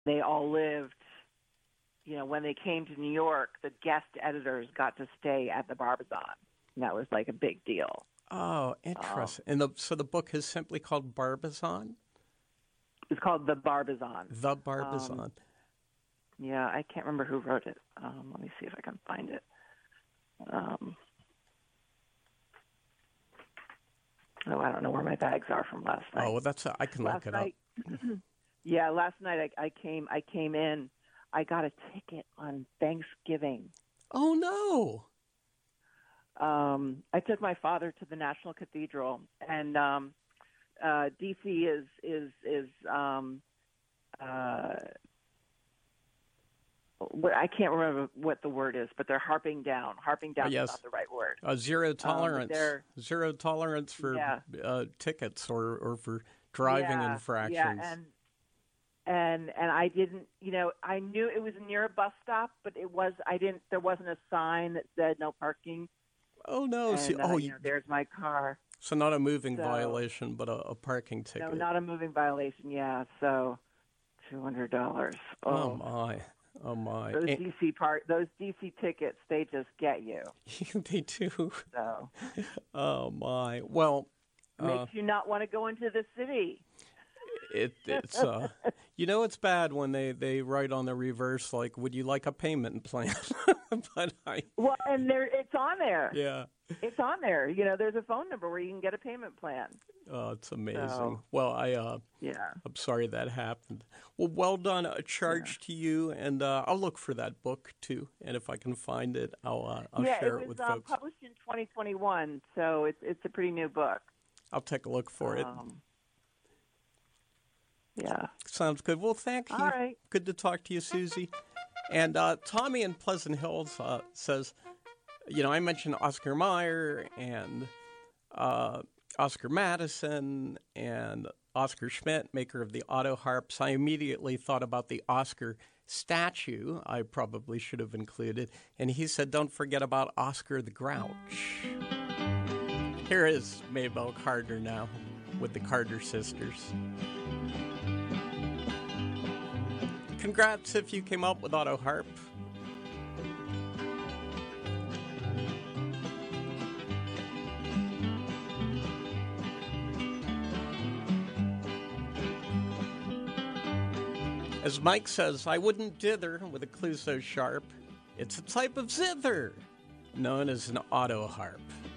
They all lived, when they came to New York, the guest editors got to stay at the Barbizon. And that was like a big deal. Oh, interesting. And so the book is simply called Barbizon? It's called The Barbizon. The Barbizon. Yeah, I can't remember who wrote it. Let me see if I can find it. I don't know where my bags are from last night. Oh, well, I can look it up. Yeah, last night I came in. I got a ticket on Thanksgiving. Oh no! I took my father to the National Cathedral, and DC is I can't remember what the word is, but they're harping down. Harping down yes. is not the right word. Zero tolerance. Zero tolerance for tickets or for driving infractions. Yeah, and I didn't. I knew it was near a bus stop, but it was. I didn't. There wasn't a sign that said no parking. Oh no! And, there's my car. So not a moving violation, but a parking ticket. No, not a moving violation. Yeah. So $200. Oh my. Oh my! Those DC tickets, they just get you. They do. So. Oh my! Well, makes you not want to go into the city. It's it's bad when they write on the reverse like, "Would you like a payment plan?" and it's on there. Yeah, it's on there. There's a phone number where you can get a payment plan. Oh, it's amazing. Well, I'm sorry that happened. Well done. A charge to you, and I'll look for that book too. And if I can find it, I'll share it with folks. It was published in 2021, so it's a pretty new book. I'll take a look for it. Yeah. Sounds good. Well, thank you. All right. Good to talk to you, Susie. And Tommy in Pleasant Hills says, I mentioned Oscar Mayer and Oscar Madison and Oscar Schmidt, maker of the auto harps. I immediately thought about the Oscar statue I probably should have included. And he said, don't forget about Oscar the Grouch. Here is Maybelle Carter now with the Carter sisters. Congrats if you came up with auto harp. As Mike says, I wouldn't dither with a clue so sharp. It's a type of zither known as an auto harp.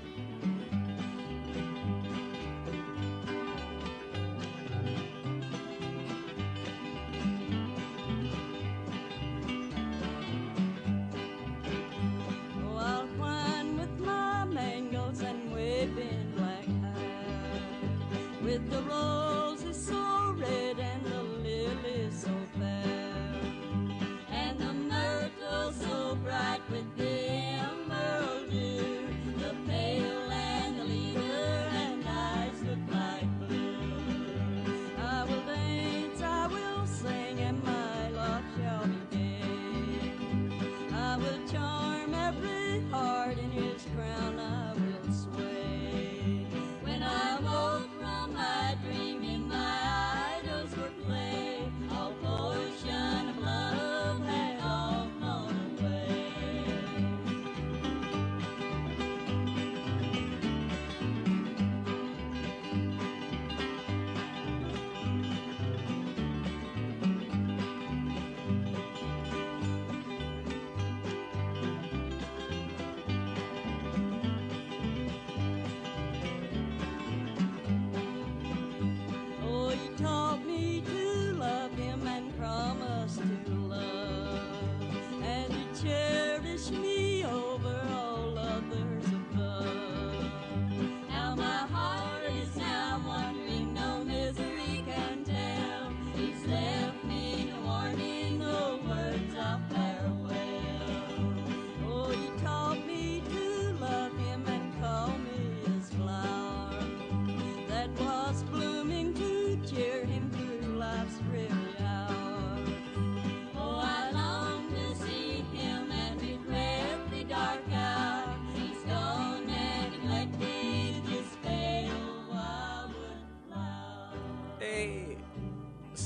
With the roses so red and the lilies so fair, and the myrtle so bright with the emerald dew, the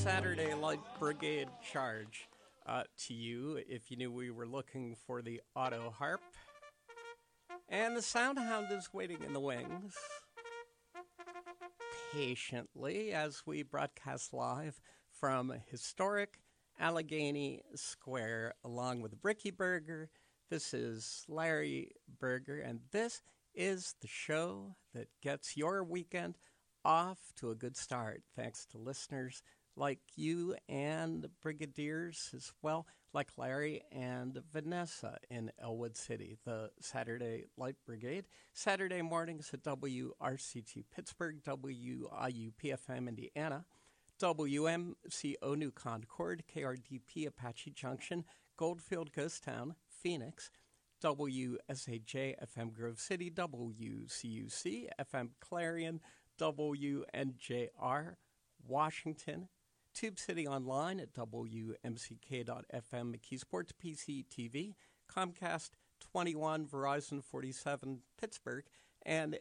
Saturday Light Brigade charge to you if you knew we were looking for the auto harp. And the sound hound is waiting in the wings patiently as we broadcast live from historic Allegheny Square along with Bricky Berger. This is Larry Berger, and this is the show that gets your weekend off to a good start, thanks to listeners like you and brigadiers as well, like Larry and Vanessa in Elwood City, the Saturday Light Brigade. Saturday mornings at WRCT Pittsburgh, WIUPFM Indiana, WMCO New Concord, KRDP Apache Junction, Goldfield Ghost Town, Phoenix, WSAJ FM Grove City, WCUC FM Clarion, WNJR Washington, Tube City Online at WMCK.FM, McKeesports PC TV, Comcast 21, Verizon 47 Pittsburgh, and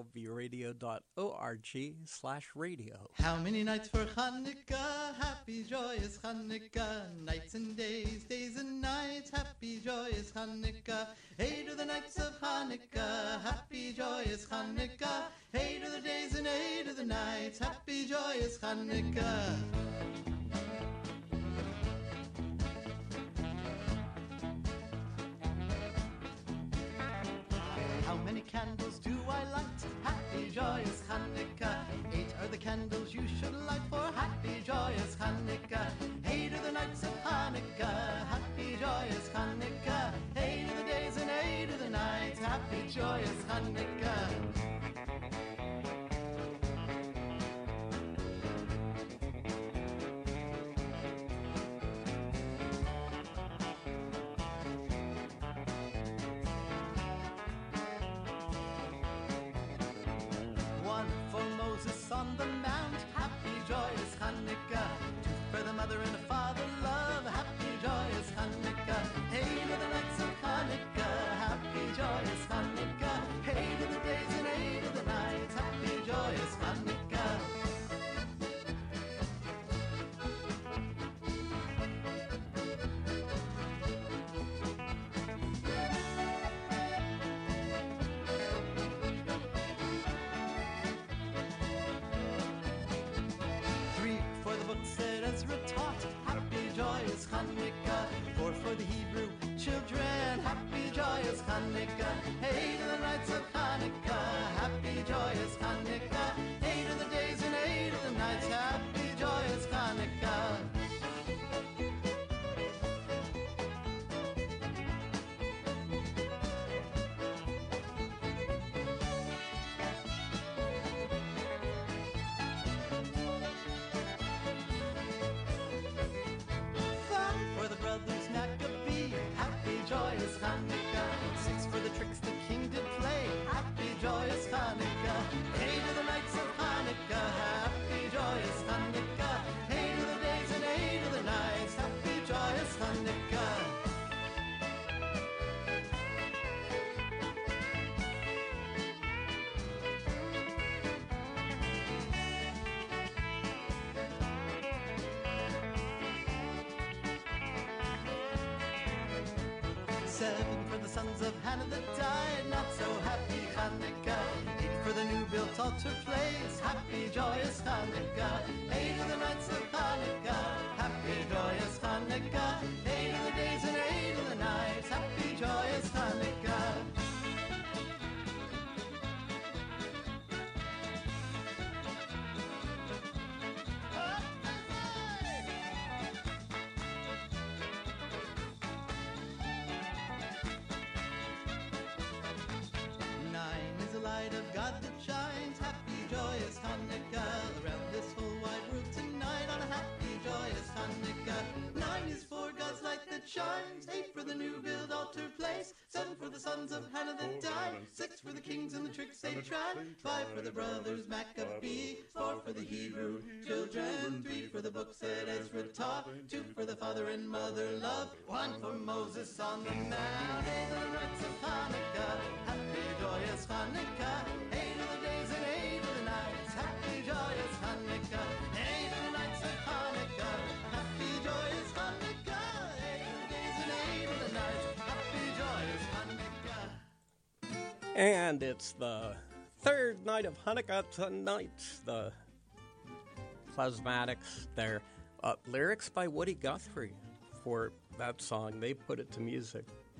slvradio.org/radio. How many nights for Hanukkah? Happy, joyous Hanukkah. Nights and days, days and nights. Happy, joyous Hanukkah. Hey to the nights of Hanukkah. Happy, joyous Hanukkah. Hey to the days and hey to the nights. Happy, joyous Hanukkah. How many candles do I light? Happy, joyous Hanukkah. 8 are the candles you should light for happy, joyous Hanukkah. Hey to the nights of Hanukkah. Happy, joyous Hanukkah. Hey to the days and hey to the nights. Happy, joyous Hanukkah. On the mount, happy, joyous Hanukkah. 2 for the mother and the father love, happy, joyous Hanukkah. Hey to the nights of Hanukkah, happy, joyous Hanukkah. Hey to the days and hey to the nights, happy, joyous Hanukkah. Hanukkah, 4 for the Hebrew children, happy, joyous Hanukkah. Hey to the nights of Hanukkah, happy, joyous Hanukkah. Hey to the days and hey to the nights, happy, joyous Hanukkah. Joyous Hanukkah, 6 for the tricks the king did play, happy, joyous Hanukkah. Hey to the nights of Hanukkah, happy, joyous Hanukkah. Hey to the days and hey to the nights, happy, joyous Hanukkah. Sons of Hannah that died, not so happy Hanukkah. 8 for the new built altar place, happy, joyous Hanukkah. 8 of the nights of Hanukkah, happy, joyous Hanukkah. 8 of the days and 8 of the nights, happy, joyous Hanukkah. Shines, 8 for the new build altar place, 7 for the sons of Hannah that died, 6 for the kings and the tricks they tried, 5 for the brothers Maccabee, 4 for the Hebrew children, 3 for the books that Ezra taught, 2 for the father and mother love, 1 for Moses on the mount. 8 of the nights of Hanukkah, happy, joyous Hanukkah. 8 of the days and 8 of the nights, happy, joyous Hanukkah. 8 of the nights of Hanukkah. And it's the third night of Hanukkah tonight. The Plasmatics, their lyrics by Woody Guthrie for that song. They put it to music.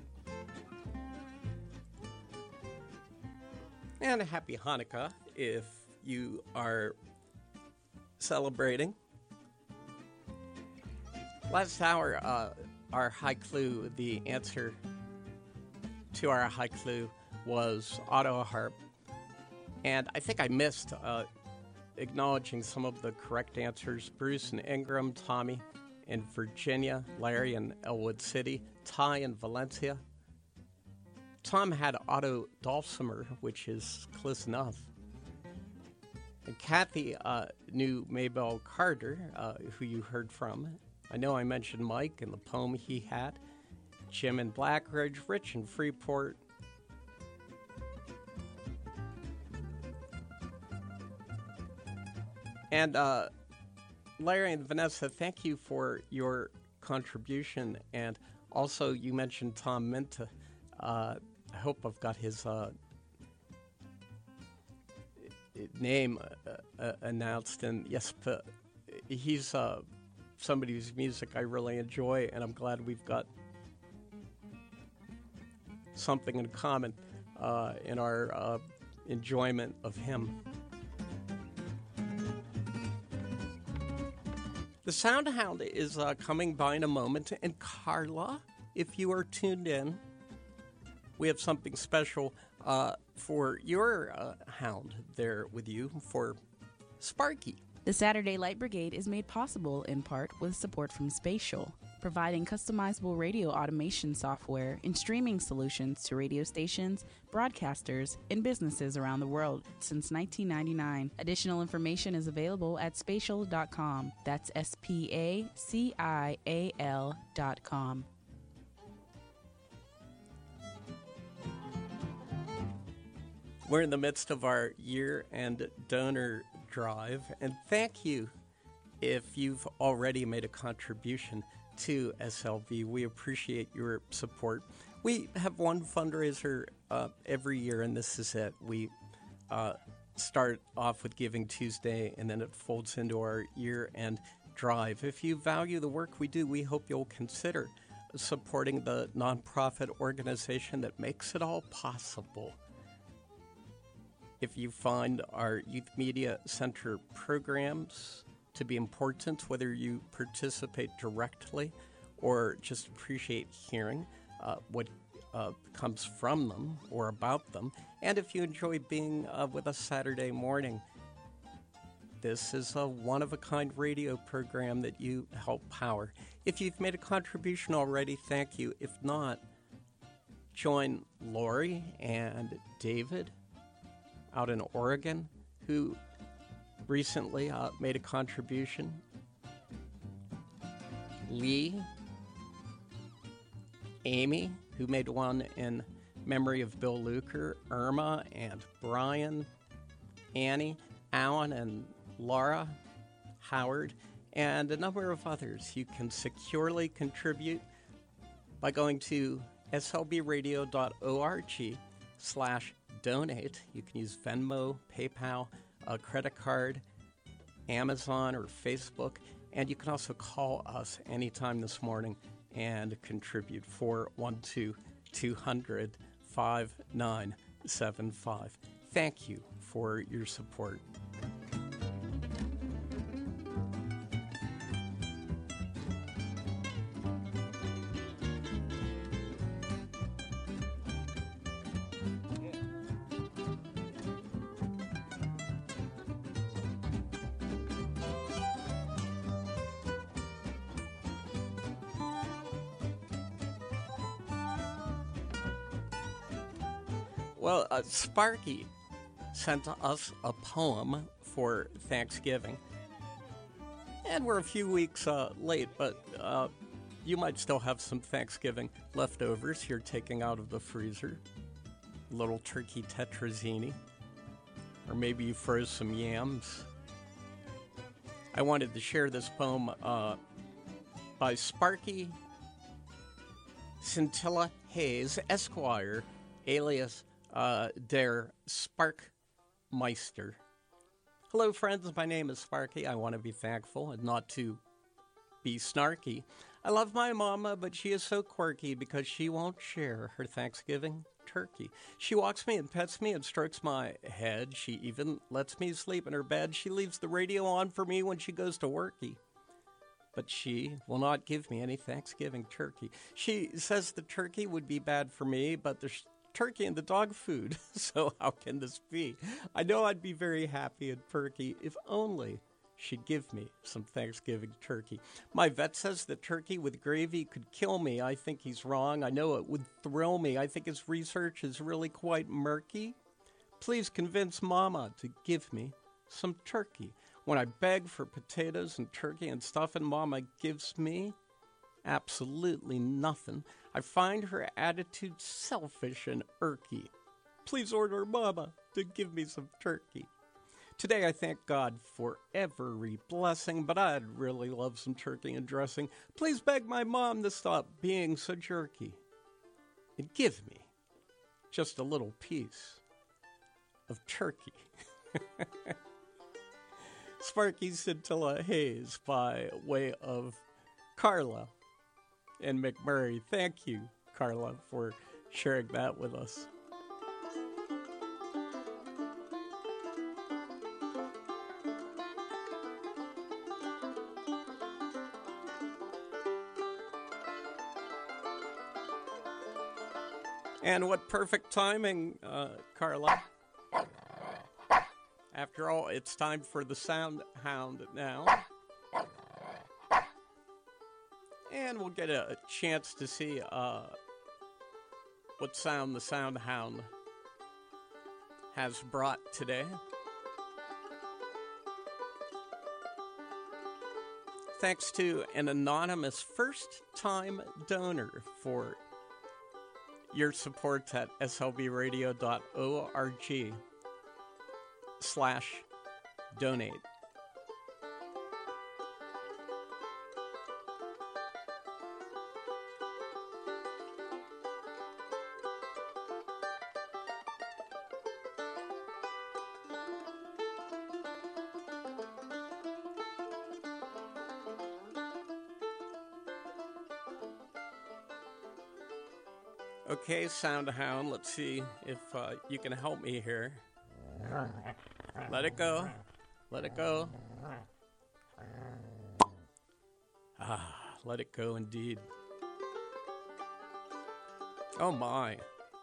And a happy Hanukkah if you are celebrating. Last hour, our high clue, the answer to our high clue was auto harp. And I think I missed acknowledging some of the correct answers. Bruce and Ingram, Tommy in Virginia, Larry in Elwood City, Ty in Valencia. Tom had auto dulcimer, which is close enough. And Kathy knew Maybelle Carter, who you heard from. I know I mentioned Mike and the poem he had. Jim in Blackridge, Rich in Freeport. And Larry and Vanessa, thank you for your contribution. And also, you mentioned Tom Minta. I hope I've got his name announced. And yes, he's somebody whose music I really enjoy, and I'm glad we've got something in common in our enjoyment of him. The Sound Hound is coming by in a moment, and Carla, if you are tuned in, we have something special for your hound there with you for Sparky. The Saturday Light Brigade is made possible in part with support from Spatial, providing customizable radio automation software and streaming solutions to radio stations, broadcasters, and businesses around the world since 1999. Additional information is available at spatial.com. That's SPACIAL.com. We're in the midst of our year-end donor drive, and thank you if you've already made a contribution to SLV. We appreciate your support. We have one fundraiser every year, and this is it. We start off with Giving Tuesday, and then it folds into our year-end drive. If you value the work we do, we hope you'll consider supporting the nonprofit organization that makes it all possible. If you find our Youth Media Center programs to be important, whether you participate directly or just appreciate hearing what comes from them or about them, and if you enjoy being with us Saturday morning, this is a one-of-a-kind radio program that you help power. If you've made a contribution already, thank you. If not, join Lori and David out in Oregon, who recently made a contribution. Lee, Amy, who made one in memory of Bill Luker, Irma and Brian, Annie, Alan and Laura, Howard, and a number of others. You can securely contribute by going to slbradio.org/donate. You can use Venmo, PayPal, a credit card, Amazon, or Facebook. And you can also call us anytime this morning and contribute 412-200-5975. Thank you for your support. Well, Sparky sent us a poem for Thanksgiving. And we're a few weeks late, but you might still have some Thanksgiving leftovers you're taking out of the freezer. A little turkey tetrazzini. Or maybe you froze some yams. I wanted to share this poem by Sparky Scintilla Hayes, Esquire, alias Der Sparkmeister. Hello, friends. My name is Sparky. I want to be thankful and not to be snarky. I love my mama, but she is so quirky because she won't share her Thanksgiving turkey. She walks me and pets me and strokes my head. She even lets me sleep in her bed. She leaves the radio on for me when she goes to worky. But she will not give me any Thanksgiving turkey. She says the turkey would be bad for me, but there's turkey in the dog food, so how can this be? I know I'd be very happy and perky if only she'd give me some Thanksgiving turkey. My vet says that turkey with gravy could kill me. I think he's wrong. I know it would thrill me. I think his research is really quite murky. Please convince Mama to give me some turkey. When I beg for potatoes and turkey and stuff, and Mama gives me absolutely nothing, I find her attitude selfish and irky. Please order Mama to give me some turkey. Today I thank God for every blessing, but I'd really love some turkey and dressing. Please beg my mom to stop being so jerky and give me just a little piece of turkey. Sparky Scintilla Hayes by way of Carla and McMurray. Thank you, Carla, for sharing that with us. And what perfect timing, Carla. After all, it's time for the Sound Hound now. And we'll get a chance to see what sound the Sound Hound has brought today. Thanks to an anonymous first-time donor for your support at slbradio.org/donate. Okay, Sound Hound, let's see if you can help me here. Let it go. Let it go. Let it go indeed. Oh my.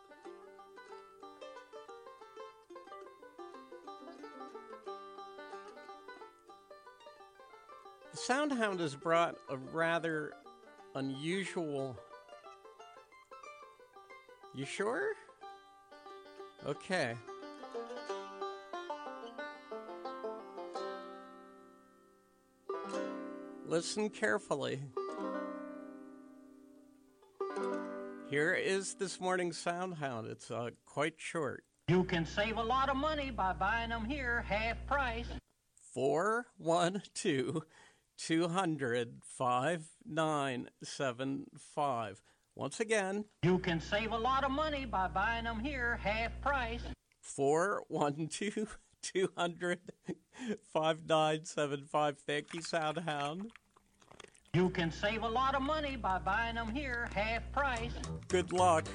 The Sound Hound has brought a rather unusual... You sure? Okay. Listen carefully. Here is this morning's Sound Hound. It's quite short. You can save a lot of money by buying them here half price. 412-200-5975. Once again. You can save a lot of money by buying them here half price. 412-200-5975. Thank you, Sound Hound. You can save a lot of money by buying them here half price. Good luck.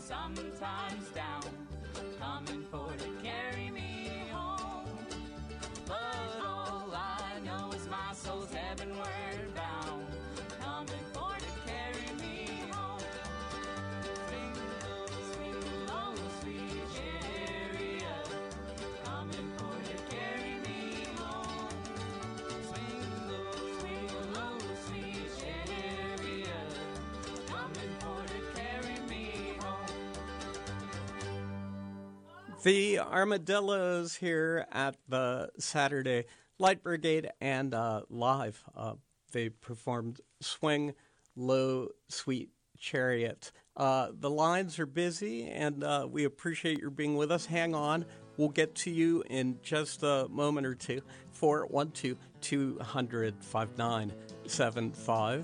sometimes down, coming for to carry me home. But all I know is my soul's heavenward bound, coming for to carry me home. Swing low, sweet chariot, coming for to carry me home. Swing low, sweet chariot, coming for to carry me home. The Armadillos here at the Saturday Light Brigade and live. They performed Swing Low, Sweet Chariot. The lines are busy, and we appreciate your being with us. Hang on. We'll get to you in just a moment or two. 412-200-5975.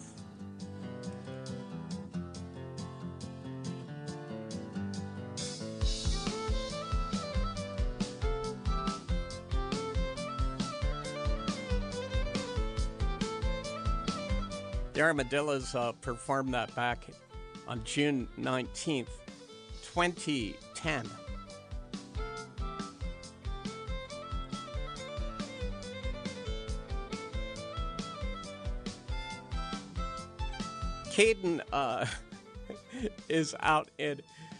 The Armadillos performed that back on June 19th, 2010. Caden is out in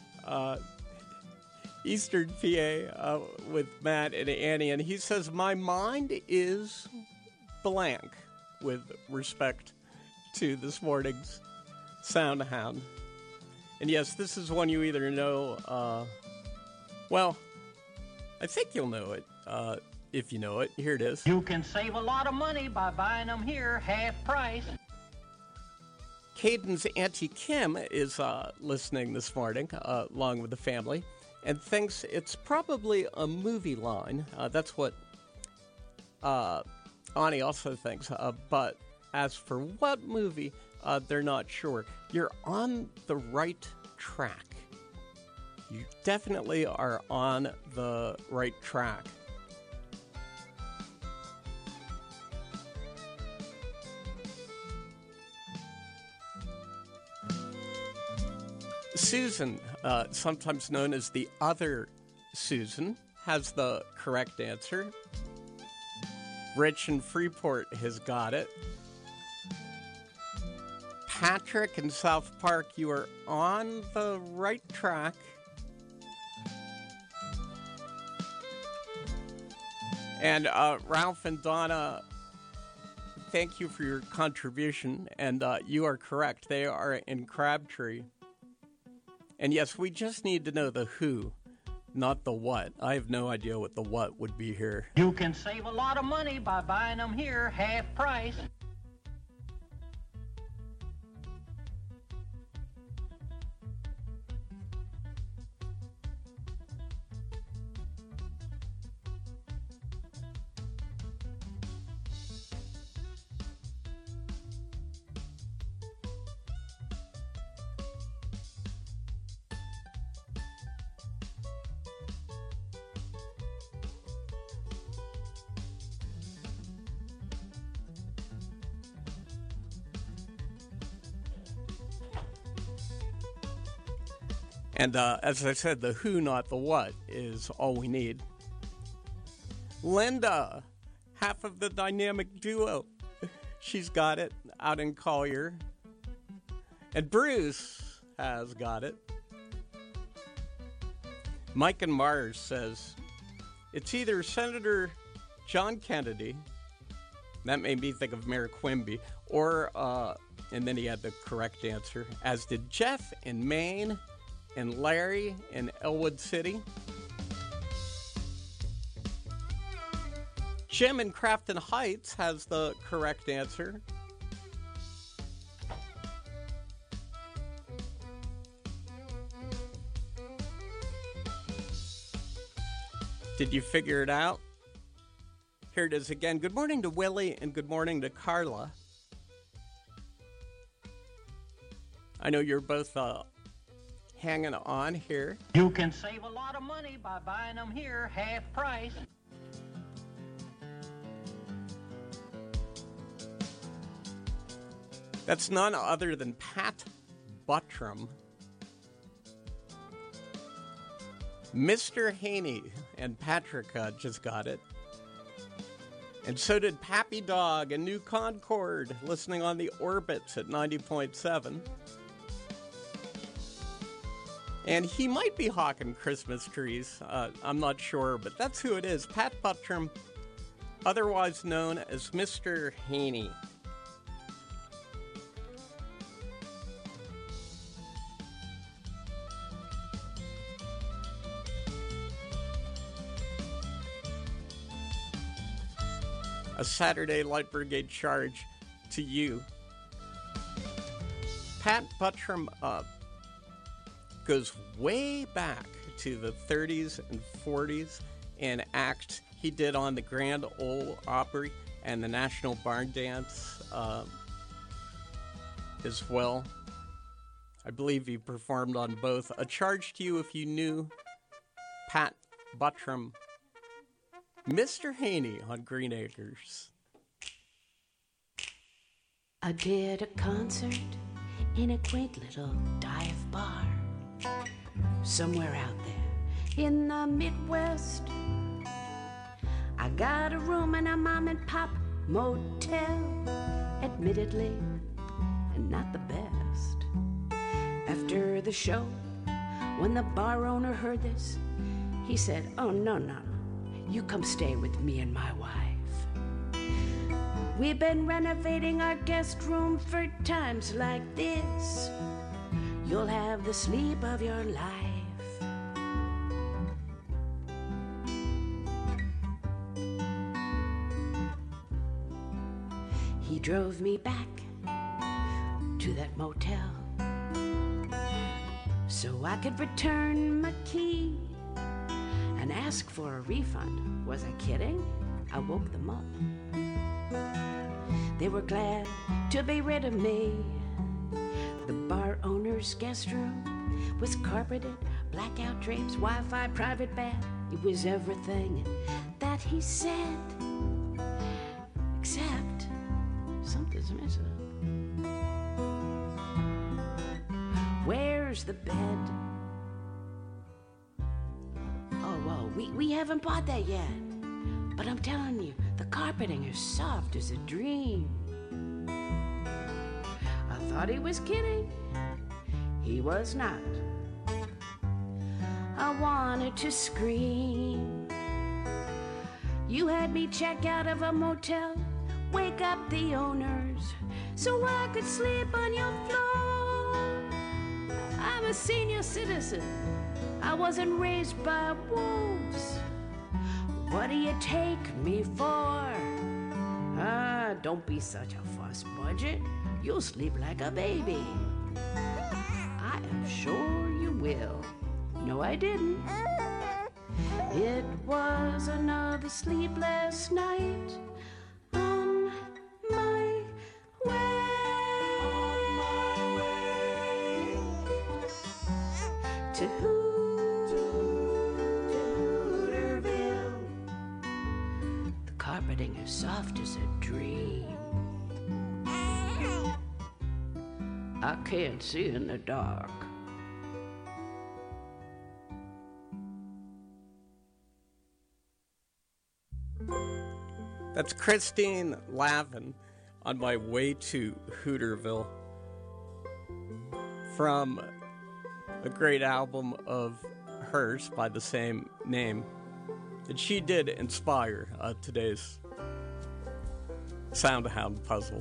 Eastern PA with Matt and Annie, and he says, my mind is blank with respect to this morning's Sound Hound. And yes, this is one you either know, well, I think you'll know it, if you know it. Here it is. You can save a lot of money by buying them here half price. Caden's Auntie Kim is listening this morning, along with the family, and thinks it's probably a movie line. That's what Ani also thinks, but as for what movie, they're not sure. You're on the right track. You definitely are on the right track. Susan, sometimes known as the other Susan, has the correct answer. Rich in Freeport has got it. Patrick in South Park, you are on the right track. And Ralph and Donna, thank you for your contribution. And you are correct. They are in Crabtree. And yes, we just need to know the who, not the what. I have no idea what the what would be here. You can save a lot of money by buying them here half price. And as I said, the who, not the what, is all we need. Linda, half of the dynamic duo. She's got it out in Collier. And Bruce has got it. Mike and Mars says, it's either Senator John Kennedy, that made me think of Mayor Quimby, or, and then he had the correct answer, as did Jeff in Maine, and Larry in Elwood City. Jim in Crafton Heights has the correct answer. Did you figure it out? Here it is again. Good morning to Willie and good morning to Carla. I know you're both hanging on here. You can save a lot of money by buying them here half price. That's none other than Pat Buttram. Mr. Haney, and Patrick just got it. And so did Pappy Dog and New Concord, listening on the Orbits at 90.7. And he might be hawking Christmas trees. I'm not sure, but that's who it is. Pat Buttram, otherwise known as Mr. Haney. A Saturday Light Brigade charge to you. Pat Buttram goes way back to the 30s and 40s in acts he did on the Grand Ole Opry and the National Barn Dance as well. I believe he performed on both. A charge to you if you knew Pat Buttram. Mr. Haney on Green Acres. I did a concert in a quaint little dive bar somewhere out there in the Midwest. I got a room in a mom and pop motel, admittedly not the best. After the show, when the bar owner heard this, he said, "Oh, no, you come stay with me and my wife. We've been renovating our guest room for times like this. You'll have the sleep of your life." He drove me back to that motel so I could return my key and ask for a refund. Was I kidding? I woke them up. They were glad to be rid of me. The bar owner's guest room was carpeted, blackout drapes, Wi-Fi, private bath. It was everything that he said, except something's missing. Where's the bed? Oh, well, we haven't bought that yet. But I'm telling you, the carpeting is soft as a dream. I thought he was kidding. He was not. I wanted to scream. You had me check out of a motel, wake up the owners, so I could sleep on your floor. I'm a senior citizen. I wasn't raised by wolves. What do you take me for? Don't be such a fuss budget. You'll sleep like a baby. I am sure you will. No, I didn't. It was another sleepless night on my way to Hooterville. The carpeting is soft as a dream. I can't see in the dark. That's Christine Lavin on My Way to Hooterville from a great album of hers by the same name. And she did inspire today's Soundhound puzzle.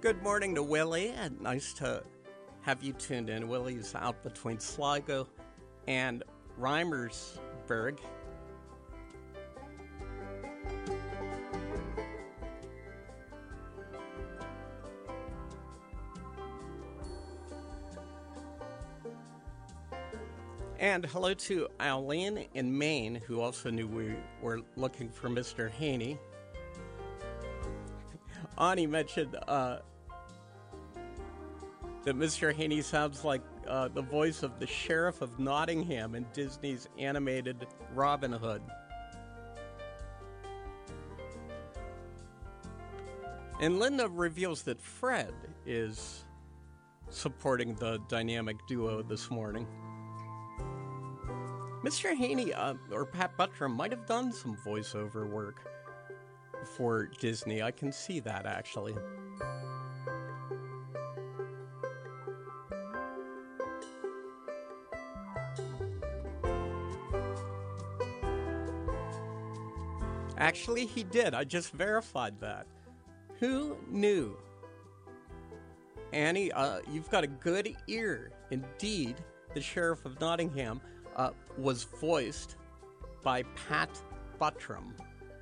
Good morning to Willie, and nice to have you tuned in. Willie's out between Sligo and Reimersburg. And hello to Eileen in Maine, who also knew we were looking for Mr. Haney. Ani mentioned that Mr. Haney sounds like the voice of the Sheriff of Nottingham in Disney's animated Robin Hood. And Linda reveals that Fred is supporting the dynamic duo this morning. Mr. Haney or Pat Buttram might have done some voiceover work for Disney. I can see that, actually. Actually, he did. I just verified that. Who knew? Annie, you've got a good ear. Indeed, the Sheriff of Nottingham was voiced by Pat Buttram.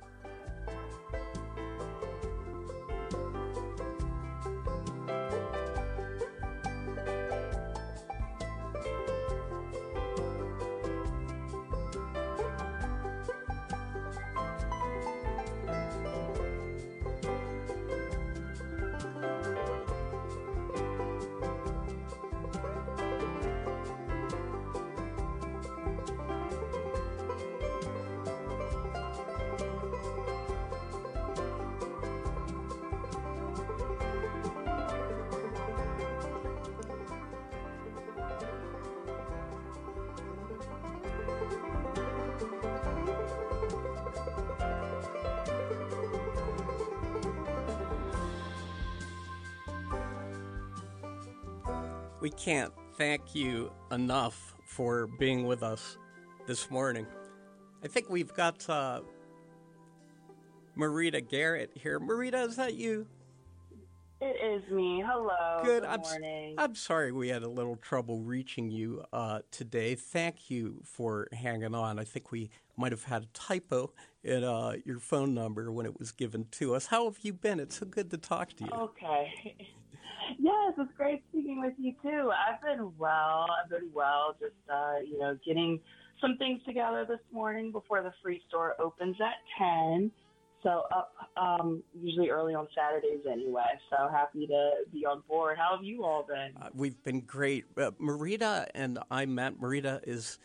We can't thank you enough for being with us this morning. I think we've got Marita Garrett here. Marita, is that you? It is me. Hello. Good morning. I'm sorry we had a little trouble reaching you today. Thank you for hanging on. I think we might have had a typo in your phone number when it was given to us. How have you been? It's so good to talk to you. Okay. Yes, it's great speaking with you too. I've been well. Just getting some things together this morning before the free store opens at 10. So up usually early on Saturdays anyway. So happy to be on board. How have you all been? We've been great. Marita and I met. Marita is,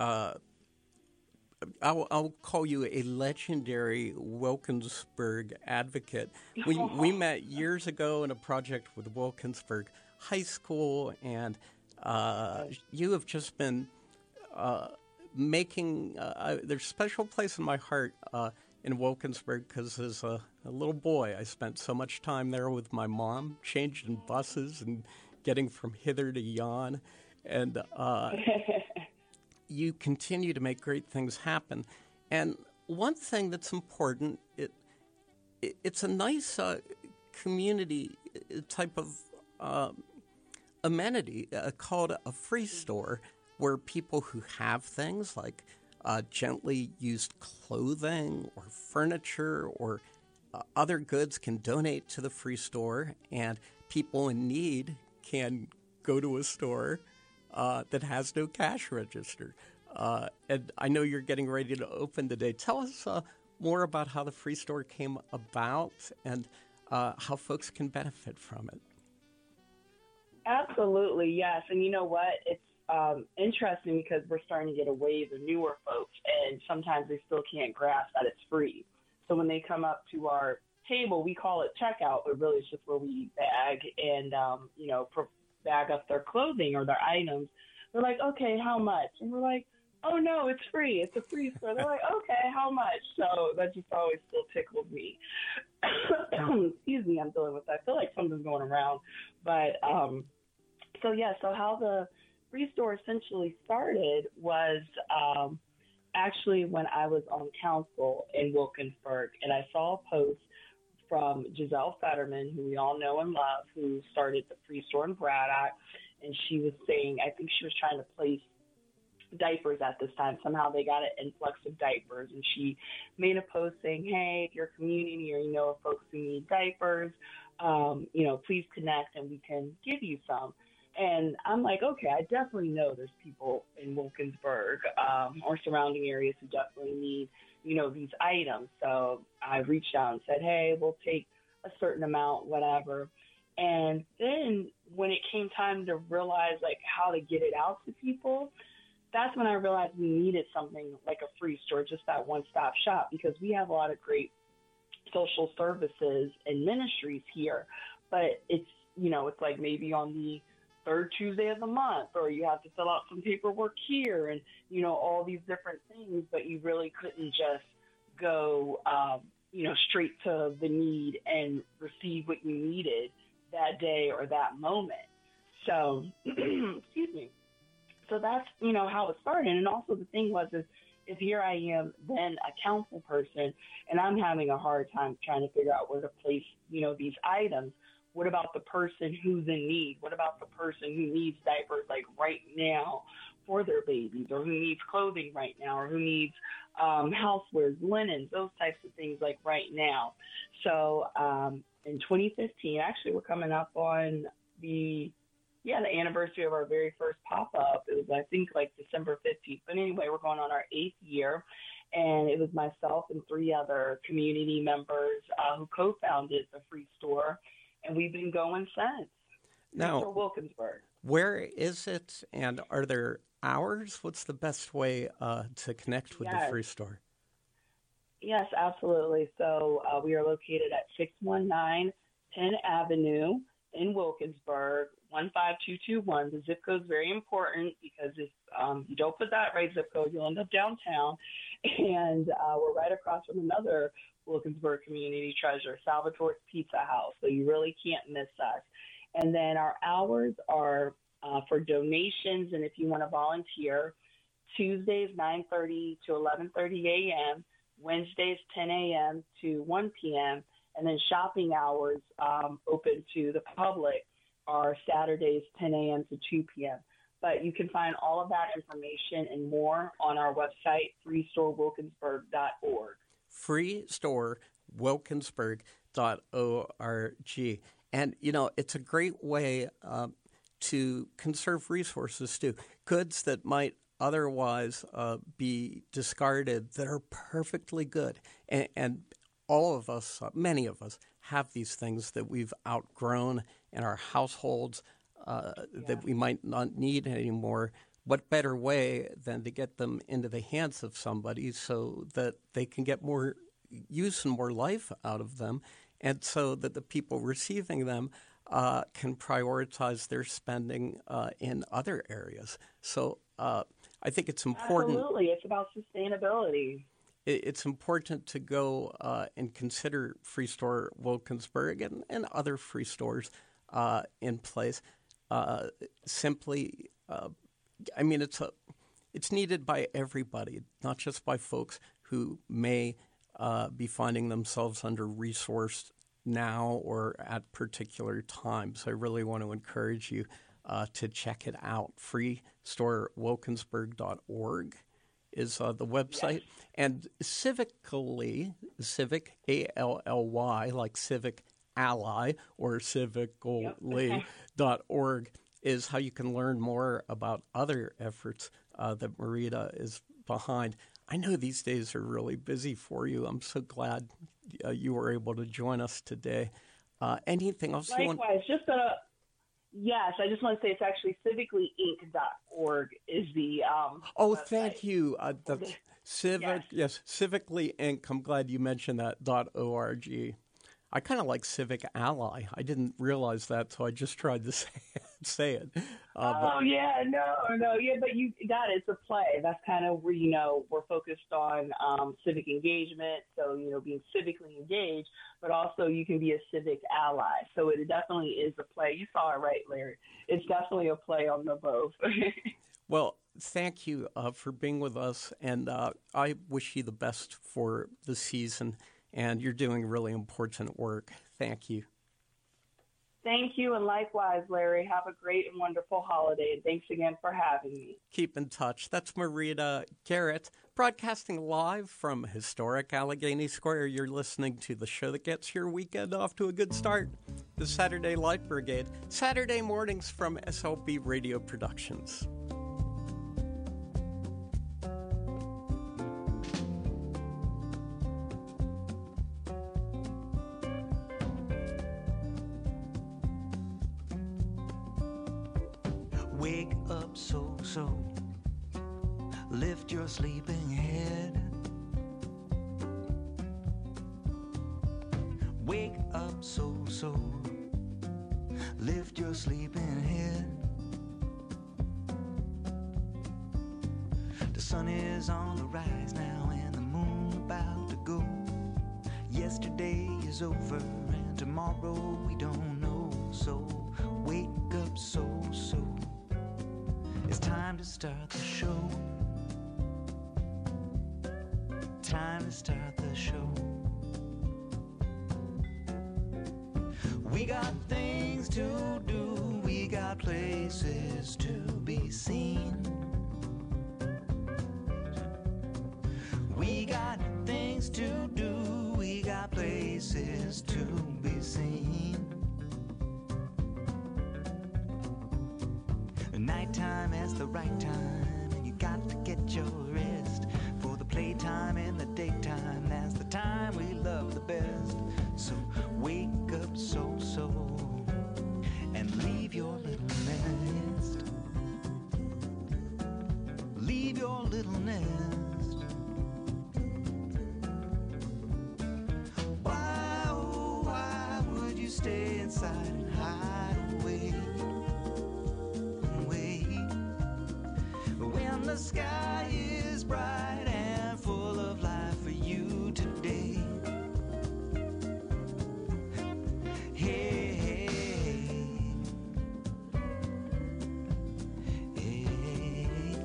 I'll call you a legendary Wilkinsburg advocate. We met years ago in a project with Wilkinsburg High School, and you have just been making there's a special place in my heart in Wilkinsburg because as a little boy, I spent so much time there with my mom, changing buses and getting from hither to yon, and you continue to make great things happen. And one thing that's important, it's a nice community type of amenity called a free store, where people who have things like gently used clothing or furniture or other goods can donate to the free store, and people in need can go to a store that has no cash register. And I know you're getting ready to open today. Tell us more about how the free store came about and how folks can benefit from it. Absolutely, yes. And you know what? It's interesting because we're starting to get a wave of newer folks, and sometimes they still can't grasp that it's free. So when they come up to our table, we call it checkout, but really it's just where we bag and, bag up their clothing or their items. They're like, okay, how much? And we're like, oh, no, it's free. It's a free store. They're like, okay, how much? So that just always still tickles me. Excuse me, I'm dealing with that. I feel like something's going around. But so how the free store essentially started was actually when I was on council in Wilkinsburg, and I saw a post from Giselle Fetterman, who we all know and love, who started the Free Store in Braddock. And she was saying, I think she was trying to place diapers at this time. Somehow they got an influx of diapers. And she made a post saying, hey, if you're a community or you know of folks who need diapers, please connect and we can give you some. And I'm like, okay, I definitely know there's people in Wilkinsburg or surrounding areas who definitely need, these items. So I reached out and said, hey, we'll take a certain amount, whatever. And then when it came time to realize, like, how to get it out to people, that's when I realized we needed something like a Free Store, just that one-stop shop, because we have a lot of great social services and ministries here. But it's, it's like maybe on the third Tuesday of the month, or you have to fill out some paperwork here and, all these different things, but you really couldn't just go, straight to the need and receive what you needed that day or that moment. So, excuse me. So that's, how it started. And also the thing was, is if here I am then a council person and I'm having a hard time trying to figure out where to place, these items, what about the person who's in need? What about the person who needs diapers like right now for their babies, or who needs clothing right now, or who needs housewares, linens, those types of things like right now. So in 2015, actually we're coming up on the anniversary of our very first pop-up. It was, I think, like December 15th. But anyway, we're going on our 8th year. And it was myself and 3 other community members who co-founded the Free Store. And we've been going since. Now, for Wilkinsburg. Where is it, and are there hours? What's the best way to connect with the Free Store? Yes, absolutely. So we are located at 619 Penn Avenue in Wilkinsburg, 15221. The zip code is very important because if you don't put that right zip code, you'll end up downtown. And we're right across from another Wilkinsburg community treasure, Salvatore's Pizza House. So you really can't miss us. And then our hours are for donations, and if you want to volunteer, Tuesdays 9:30 to 11:30 a.m., Wednesdays 10 a.m. to 1 p.m., and then shopping hours open to the public are Saturdays 10 a.m. to 2 p.m. But you can find all of that information and more on our website, freestorewilkinsburg.org. freestorewilkinsburg.org. And, it's a great way to conserve resources, too. Goods that might otherwise be discarded that are perfectly good. And all of us, many of us, have these things that we've outgrown in our households that we might not need anymore. What better way than to get them into the hands of somebody so that they can get more use and more life out of them, and so that the people receiving them can prioritize their spending in other areas. So I think it's important. Absolutely. It's about sustainability. It's important to go and consider Free Store Wilkinsburg and other free stores in place. It's needed by everybody, not just by folks who may be finding themselves under-resourced now or at particular times. I really want to encourage you to check it out. freestorewilkinsburg.org is the website. Yes. And Civically, Civic, A-L-L-Y, like Civic Ally or civically.org is how you can learn more about other efforts that Marita is behind. I know these days are really busy for you. I'm so glad you were able to join us today. Anything else you want? Likewise, yes, I just want to say it's actually civicallyinc.org is the website. Thank you. That's Civically Inc. I'm glad you mentioned that, .org. I kind of like Civic Ally. I didn't realize that, so I just tried to say it. But you got it. It's a play. That's kind of where, we're focused on civic engagement, so, being civically engaged, but also you can be a civic ally. So it definitely is a play. You saw it right, Larry. It's definitely a play on the both. Well, thank you for being with us, and I wish you the best for the season. and you're doing really important work. Thank you. Thank you, and likewise, Larry. Have a great and wonderful holiday, and thanks again for having me. Keep in touch. That's Marita Garrett, broadcasting live from historic Allegheny Square. You're listening to the show that gets your weekend off to a good start, the Saturday Light Brigade, Saturday mornings from SLB Radio Productions. Wake up, so, lift your sleeping head. Wake up, so, lift your sleeping head. The sun is on the rise now and the moon about to go. Yesterday is over and tomorrow we don't know. So wake up, so. It's time to start the show. Time to start the show. We got things to do. We got places to be seen. We got things to do. We got places to be seen. Nighttime is the right time, and you got to get your rest. For the playtime in the daytime, that's the time we love the best. So wake up, so, and leave your little nest. Leave your little nest. Why, oh, why would you stay inside and hide away? When the sky is bright and full of life for you today. Hey, hey, hey.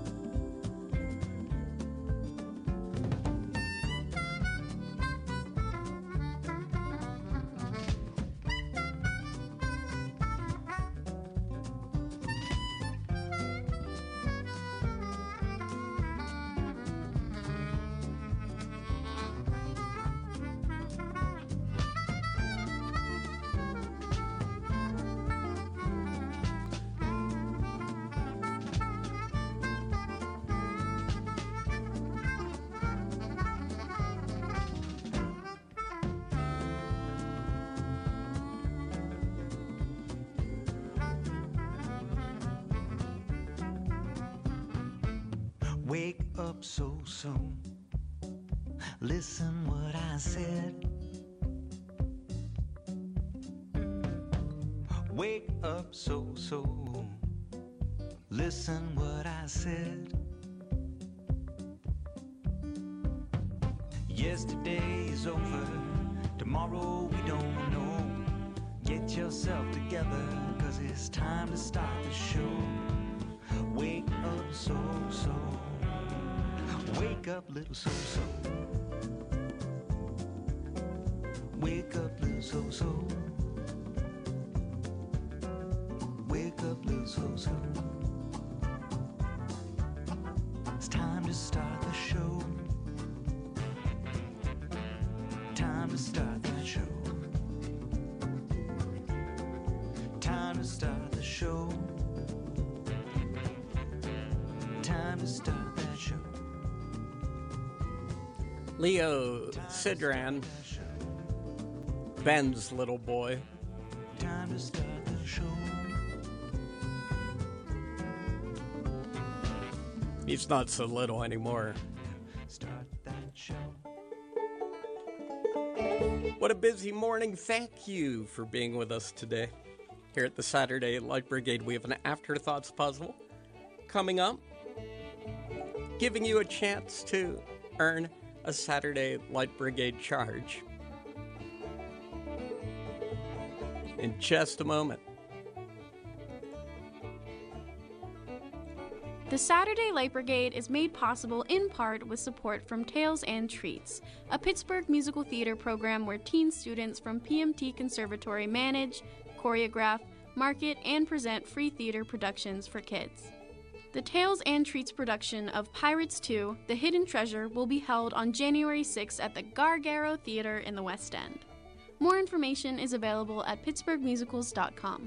Wake up, so, listen what I said. Wake up, so, listen what I said. Yesterday is over, tomorrow we don't know. Get yourself together, 'cause it's time to start the show. Wake up, so. Wake up, little so. Wake up, little so. Wake up, little so. It's time to start the show. Time to start the show. Time to start the show. Time to start that show. Leo Sidran, Ben's little boy. Time to start the show. He's not so little anymore. Start that show. What a busy morning. Thank you for being with us today. Here at the Saturday Light Brigade, we have an Afterthoughts puzzle coming up, giving you a chance to earn a Saturday Light Brigade charge. In just a moment. The Saturday Light Brigade is made possible in part with support from Tales and Treats, a Pittsburgh musical theater program where teen students from PMT Conservatory manage, choreograph, market, and present free theater productions for kids. The Tales and Treats production of Pirates 2, The Hidden Treasure will be held on January 6th at the Gargaro Theater in the West End. More information is available at pittsburghmusicals.com.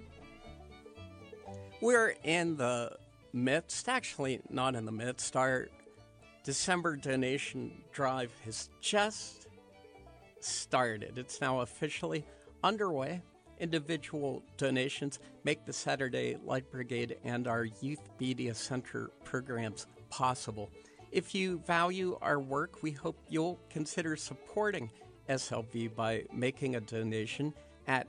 We're in the midst, actually not in the midst, our December donation drive has just started. It's now officially underway. Individual donations make the Saturday Light Brigade and our Youth Media Center programs possible. If you value our work, we hope you'll consider supporting SLB by making a donation at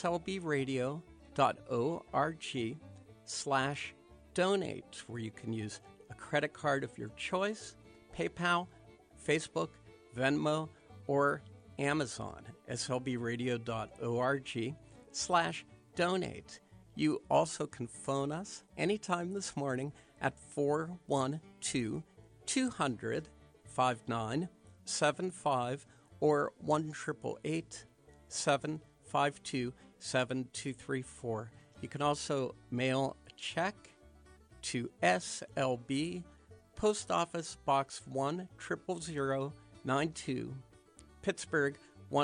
slbradio.org/donate, where you can use a credit card of your choice, PayPal, Facebook, Venmo, or Amazon. slbradio.org/donate. You also can phone us anytime this morning at 412-200-5975 or 1-888-752-7234. You can also mail a check to SLB, Post Office Box 1-00092, Pittsburgh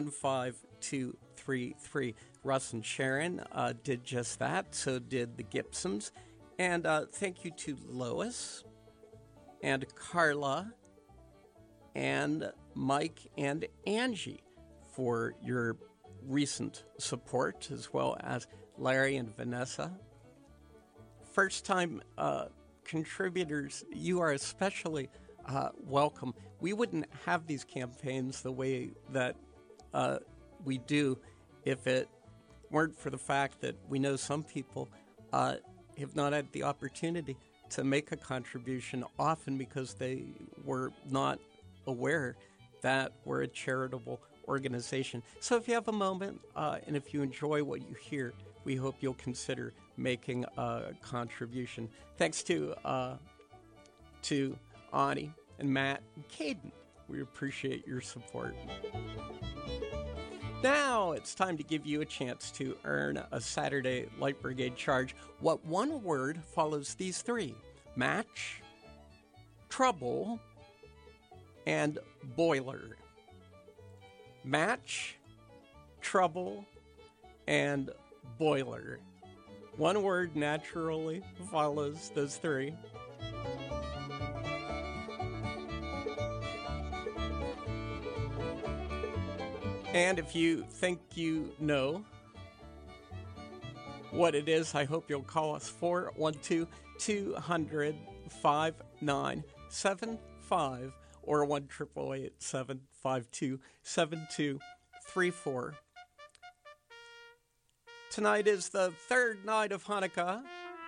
15233. Russ and Sharon did just that, so did the Gibsons. And thank you to Lois and Carla and Mike and Angie for your recent support, as well as Larry and Vanessa. First-time contributors, you are especially welcome. We wouldn't have these campaigns the way that we do if it weren't for the fact that we know some people have not had the opportunity to make a contribution, often because they were not aware that we're a charitable organization. So if you have a moment and if you enjoy what you hear, we hope you'll consider making a contribution. Thanks to Ani and Matt and Caden. We appreciate your support. Now it's time to give you a chance to earn a Saturday Light Brigade charge. What one word follows these three? Match, trouble, and boiler. Match, trouble, and boiler. One word naturally follows those three. And if you think you know what it is, I hope you'll call us 412-200-5975 or 1-888-752-7234. Tonight is the third night of Hanukkah.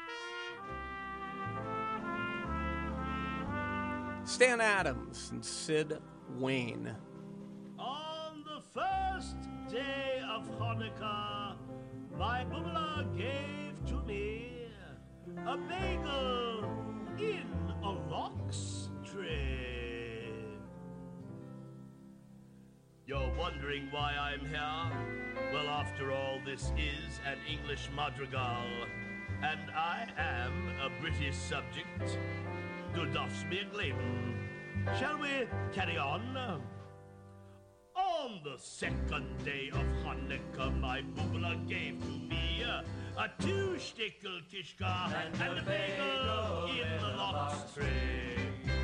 Stan Adams and Sid Wayne. On the first day of Hanukkah, my Bubla gave to me a bagel in a lox tray. You're wondering why I'm here? Well, after all, this is an English madrigal, and I am a British subject. Du darfst mir glauben. Shall we carry on? On the second day of Hanukkah, my Bubla gave to me a two-stickel kishka and a bagel in the lox tray.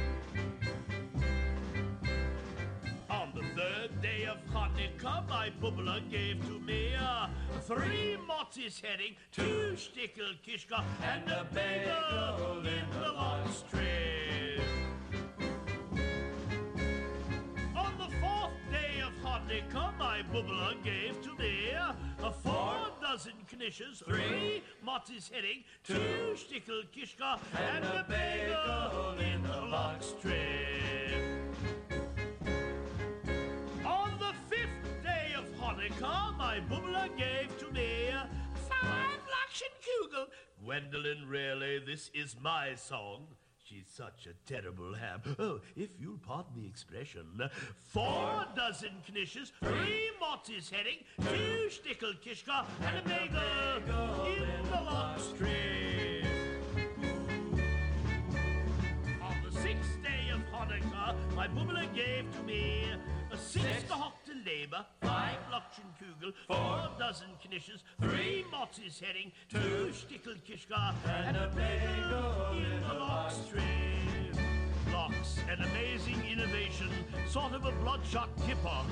On the third day of Hanukkah, my Bubla gave to me 3 motzis herring, 2 stickel kishka, and a bagel in the lox tray. On the 4th day of Hanukkah, my Bubla gave to me 4 dozen knishes, 3 motzis herring, 2 stickel kishka, and a bagel in the lox tray. On the 5th day of Hanukkah, my Bubla gave to me 5 Lakshan Kugel. Gwendolyn, really, this is my song. she's such a terrible ham. Oh, if you'll pardon the expression. 4 dozen knishes, 3 mozzies herring, 2 stickel kishka, and a bagel in the lox tree. On the 6th day of Hanukkah, my bubbler gave to me a 6 gehockte Leber, 5 Lockschenkugel, 4 dozen knishes, 3 mozzies herring, 2 stickel kishka, and a bagel in the lox tree. Lox, an amazing innovation, sort of a bloodshot tip-on.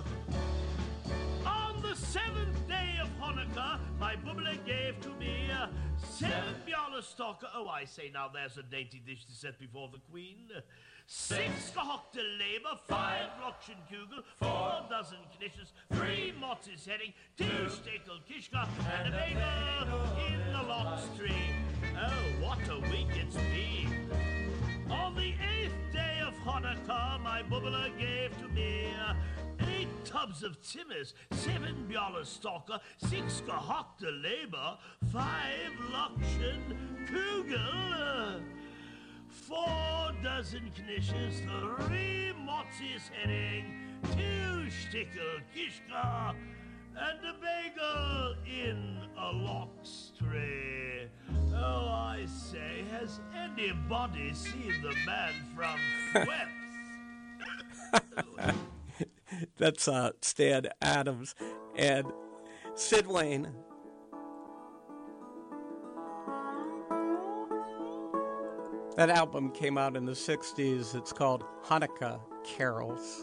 On the 7th day of Hanukkah, my bubbler gave to me 7 Bialystoker. Oh, I say now, there's a dainty dish to set before the queen. 6 gehockte Leber, 5 Lockschenkugel, 4 dozen knishes, 3 mozzies herring, 2 stekel kishka, and a bagel in the lox tree. Oh, what a week it's been. On the 8th day of Hanukkah, my bubbler gave to me 8 tubs of Timmers, 7 Bialystoker, 6 gehockte Leber, 5 Lockschenkugel, 4 dozen knishes, 3 mozzies herring, 2 stickel kishka, and a bagel in a lox tray. Oh, I say, has anybody seen the man from Thwaites? That's Stan Adams and Sid Wayne. That album came out in the 60s. It's called Hanukkah Carols.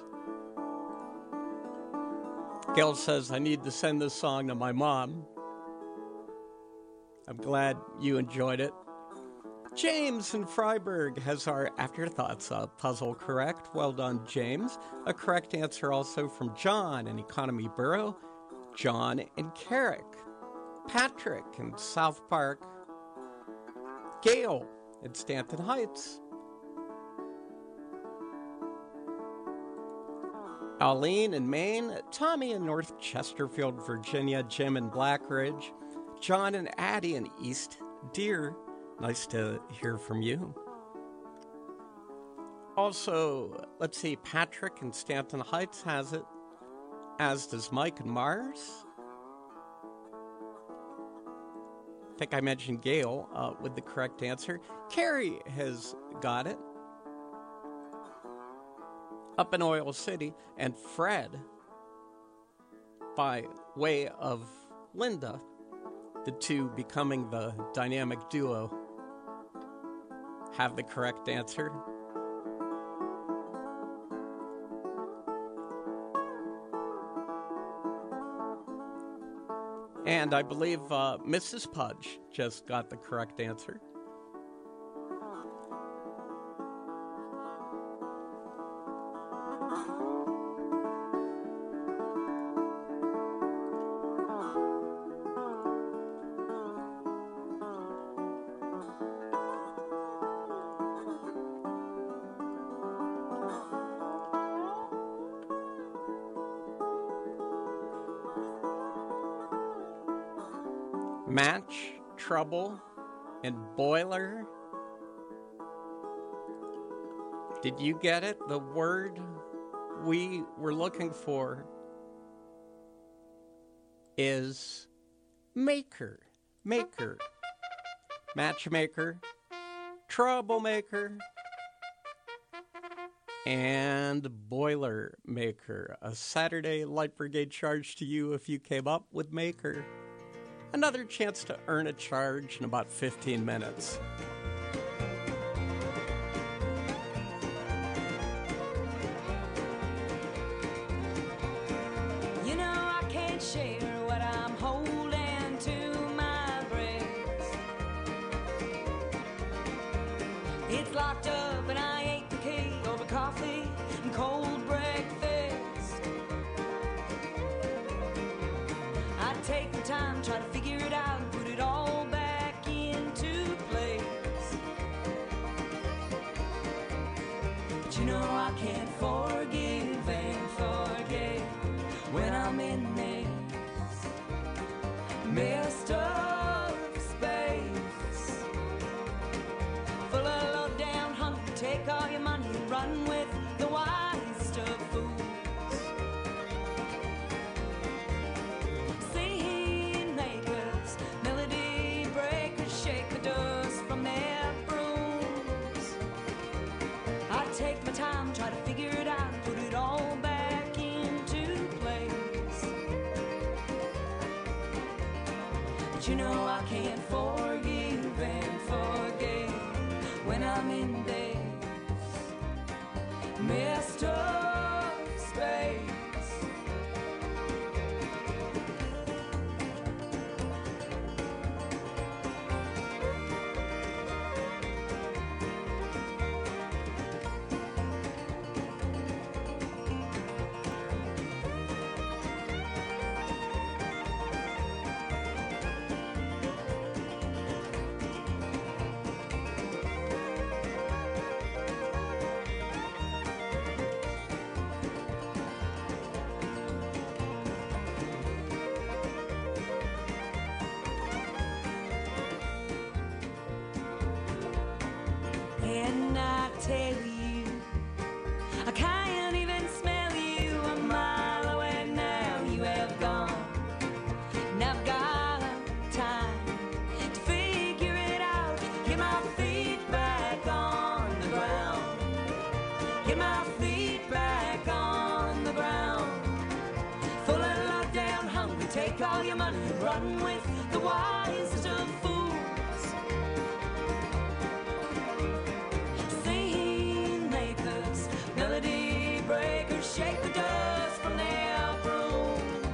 Gail says, I need to send this song to my mom. I'm glad you enjoyed it. James in Freiburg has our Afterthoughts puzzle correct. Well done, James. A correct answer also from John in Economy Borough, John in Carrick, Patrick in South Park, Gail in Stanton Heights, Arlene in Maine, Tommy in North Chesterfield, Virginia, Jim in Blackridge, John and Addie in East Deer. Nice to hear from you. Also, let's see, Patrick in Stanton Heights has it, as does Mike in Mars. I think I mentioned Gail with the correct answer. Carrie has got it. Up in Oil City, and Fred, by way of Linda, the two becoming the dynamic duo, have the correct answer. And I believe Mrs. Pudge just got the correct answer. Match, trouble, and boiler. Did you get it? The word we were looking for is maker. Maker. Matchmaker. Troublemaker. And boiler maker. A Saturday Light Brigade charge to you if you came up with maker. Another chance to earn a charge in about 15 minutes. You know I can't share what I'm holding to my breast. It's locked up and I ate the key over coffee and cold breakfast. I take the time, try to figure it out and put it all back into place. But you know I can't forgive and forget when I'm in this messed up space full of low down take my time, try to figure it out, put it all back into place. But you know I can't forgive and forget when I'm in this messed up space. And I tell you, I can't even smell you a mile away now. You have gone, and I've got time to figure it out. Get my feet back on the ground. Get my feet back on the ground. Full of lockdown hunger, take all your money and run with the wisest of fools. Melody breakers, shake the dust from their brooms.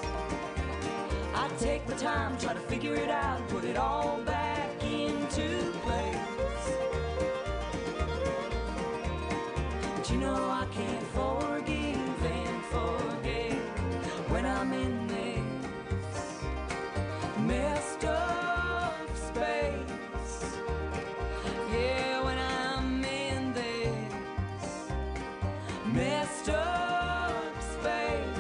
I take my time, try to figure it out, put it all back into place. But you know I can't forgive and forget when I'm in this messed up space. Yeah, when I'm in this messed up space.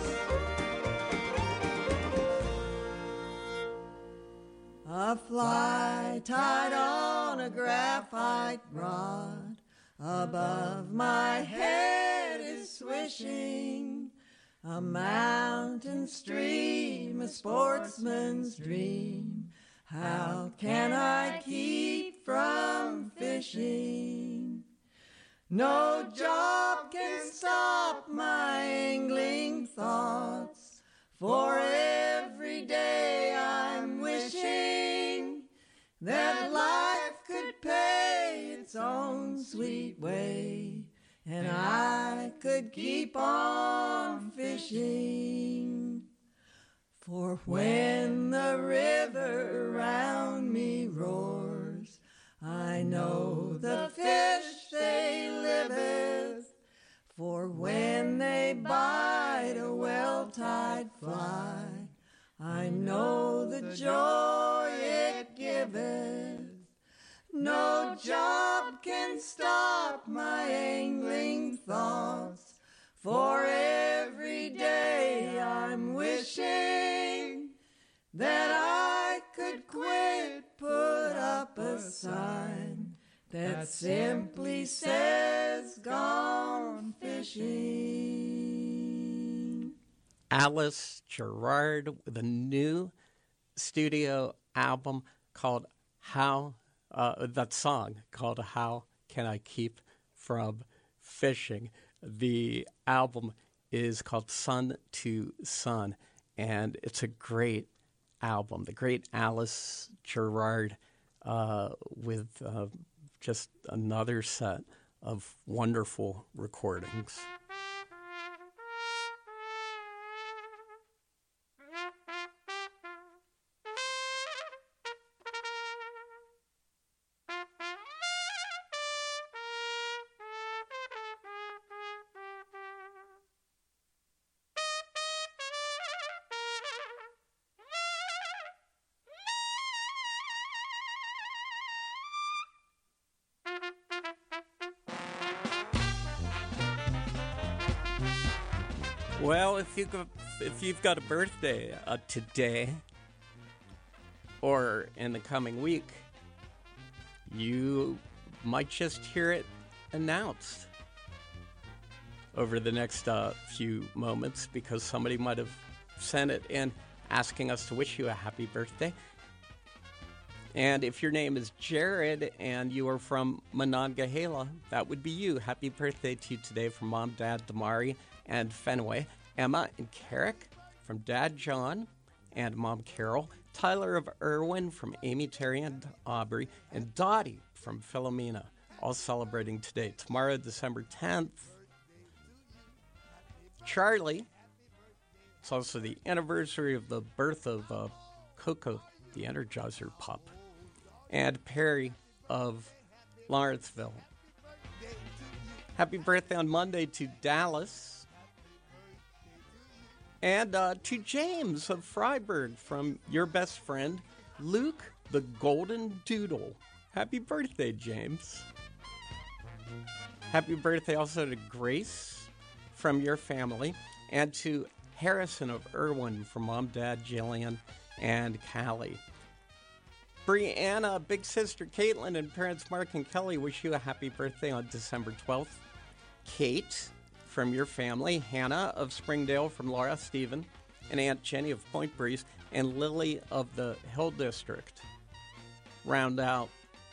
A fly tied on a graphite rod above my head is swishing. A mountain stream, a sportsman's dream. How can I keep from fishing? No job can stop my angling thoughts, for every day I'm wishing that life could pay its own sweet way, and I could keep on fishing. For when the river around me roars, I know the fish they liveth. For when they bite a well-tied fly, I know the joy it giveth. No job can stop my angling thoughts, for every day I'm wishing that I could quit, put up a sign that simply says gone fishing. Alice Gerrard with a new studio album called that song called How Can I Keep From Fishing. The album is called Sun to Sun, and it's a great album. The great Alice Gerrard with just another set of wonderful recordings. Well, if you've got a birthday today or in the coming week, you might just hear it announced over the next few moments, because somebody might have sent it in asking us to wish you a happy birthday. And if your name is Jared and you are from Monongahela, that would be you. Happy birthday to you today from Mom, Dad, Damari, and Fenway. Emma and Carrick from Dad John and Mom Carol. Tyler of Irwin from Amy, Terry, and Aubrey. And Dottie from Philomena, all celebrating today. Tomorrow, December 10th. Charlie. It's also the anniversary of the birth of Coco, the Energizer pup. And Perry of Lawrenceville. Happy birthday on Monday to Dallas. And to James of Freiburg from your best friend, Luke the Golden Doodle. Happy birthday, James. Happy birthday also to Grace from your family. And to Harrison of Irwin from Mom, Dad, Jillian, and Callie. Brianna, big sister Caitlin, and parents Mark and Kelly wish you a happy birthday on December 12th. Kate from your family, Hannah of Springdale from Laura Stephen, and Aunt Jenny of Point Breeze, and Lily of the Hill District. Round out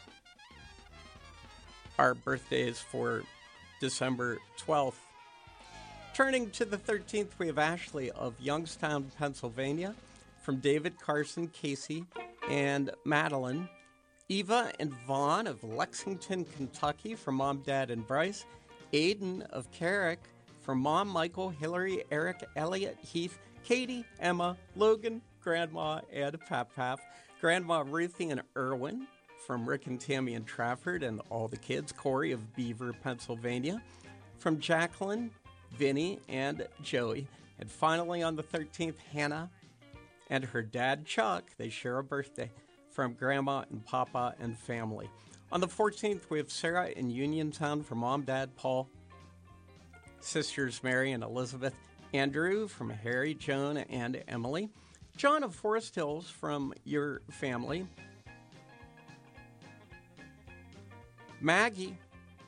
our birthdays for December 12th. Turning to the 13th, we have Ashley of Youngstown, Pennsylvania, from David, Carson, Casey, and Madeline. Eva and Vaughn of Lexington, Kentucky, from Mom, Dad, and Bryce. Aiden of Carrick, from Mom, Michael, Hillary, Eric, Elliot, Heath, Katie, Emma, Logan, Grandma, and Pap. Grandma Ruthie and Irwin, from Rick and Tammy in Trafford, and all the kids. Corey of Beaver, Pennsylvania. From Jacqueline, Vinny, and Joey. And finally on the 13th, Hannah and her dad, Chuck. They share a birthday, from Grandma and Papa and family. On the 14th, we have Sarah in Uniontown from Mom, Dad, Paul, sisters Mary and Elizabeth. Andrew from Harry, Joan, and Emily. John of Forest Hills from your family. Maggie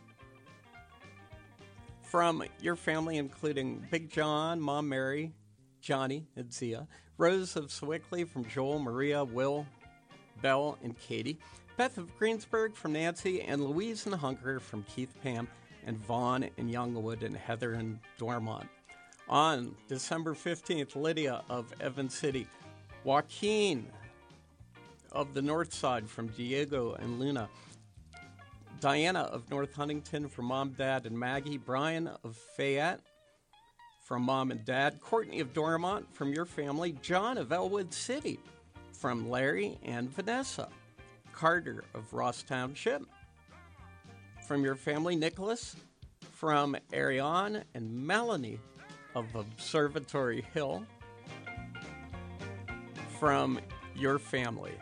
from your family, including Big John, Mom Mary, Johnny, and Zia. Rose of Sewickley from Joel, Maria, Will, Belle, and Katie. Beth of Greensburg from Nancy, and Louise and Hunker from Keith, Pam, and Vaughn and Youngwood, and Heather and Dormont. On December 15th, Lydia of Evans City. Joaquin of the North Side from Diego and Luna. Diana of North Huntington from Mom, Dad, and Maggie. Brian of Fayette from Mom and Dad. Courtney of Dormont from your family. John of Elwood City from Larry and Vanessa. Carter of Ross Township from your family. Nicholas from Ariane, and Melanie of Observatory Hill from your family.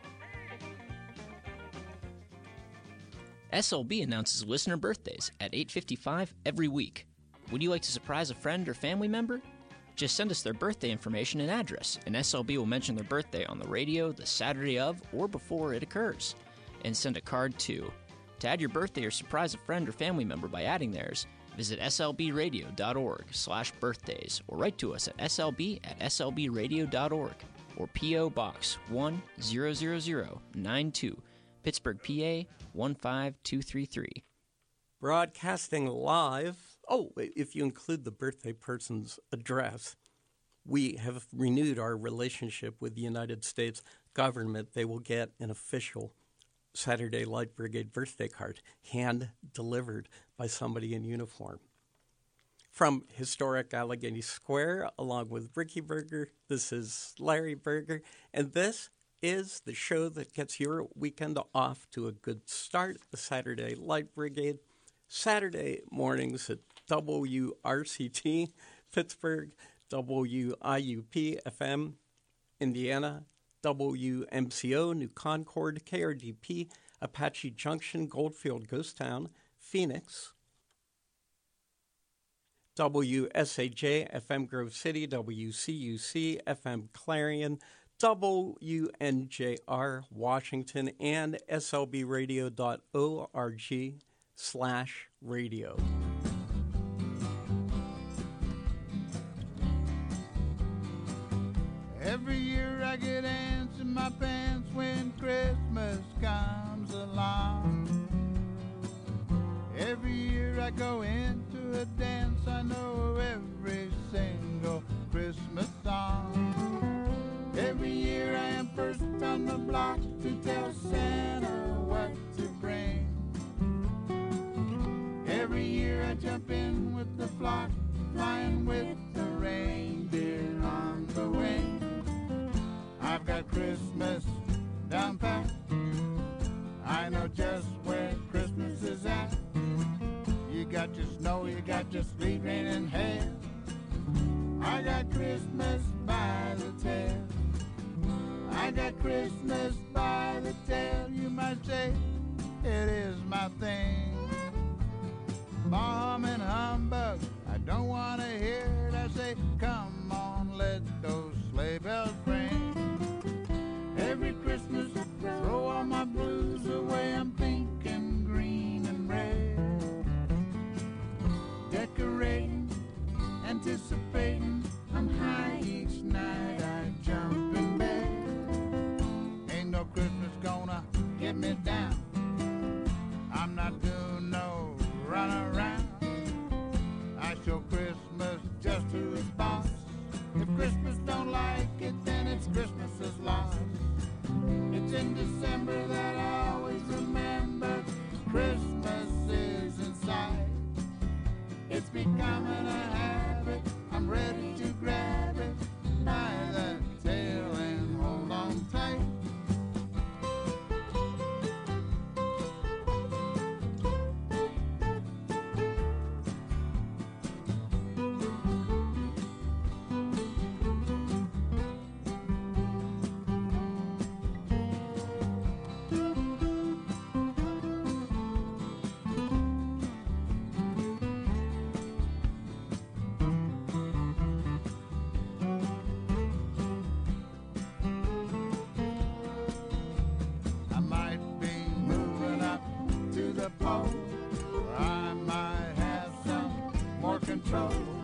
SLB announces listener birthdays at 8:55 every week. Would you like to surprise a friend or family member? Just send us their birthday information and address, and SLB will mention their birthday on the radio the Saturday of or before it occurs, and send a card too. To add your birthday or surprise a friend or family member by adding theirs, visit slbradio.org/birthdays or write to us at slb@slbradio.org or P.O. Box 1000092, Pittsburgh, PA 15233. Broadcasting live. Oh, if you include the birthday person's address, we have renewed our relationship with the United States government. They will get an official Saturday Light Brigade birthday card, hand-delivered by somebody in uniform. From historic Allegheny Square, along with Ricky Berger, this is Larry Berger, and this is the show that gets your weekend off to a good start, the Saturday Light Brigade. Saturday mornings at WRCT, Pittsburgh, WIUP FM, Indiana, WMCO, New Concord, KRDP, Apache Junction, Goldfield, Ghost Town, Phoenix, WSAJ, FM Grove City, WCUC, FM Clarion, WNJR, Washington, and slbradio.org/radio. Every year I get handsome my pants when Christmas comes along. Every year I go into a dance, I know every single Christmas song. Every year I am first on the block to tell Santa what to bring. Every year I jump in with the flock, flying with the reindeer on the wing. I've got Christmas down pat, I know just where Christmas is at. You got your snow, you got your sleet, rain, and hail. I got Christmas by the tail. I got Christmas by the tail. You might say it is my thing. Bomb and humbug, I don't want to hear it. I say, come on, let those sleigh bells ring. Every Christmas, throw all my blues away. I'm pink and green and red. Decorating, anticipating, I'm high each night. I jump in bed. Ain't no Christmas gonna get me down. I'm not doing no run around. I show Christmas just who's boss. If Christmas don't like it, then it's Christmas's loss. It's in December that I always remember Christmas is in sight. It's becoming a habit, I'm ready to grab it by the tail and hold on tight. I might be moving up to the pole, or I might have some more control.